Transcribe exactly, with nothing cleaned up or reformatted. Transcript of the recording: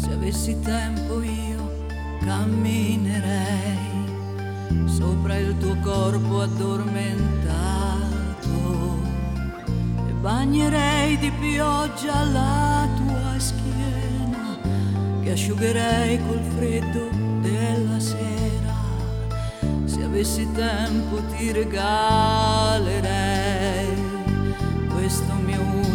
Se avessi tempo io camminerei sopra il tuo corpo addormentato e bagnerei di pioggia la tua schiena, che asciugherei col freddo della sera. Se avessi tempo ti regalerei questo mio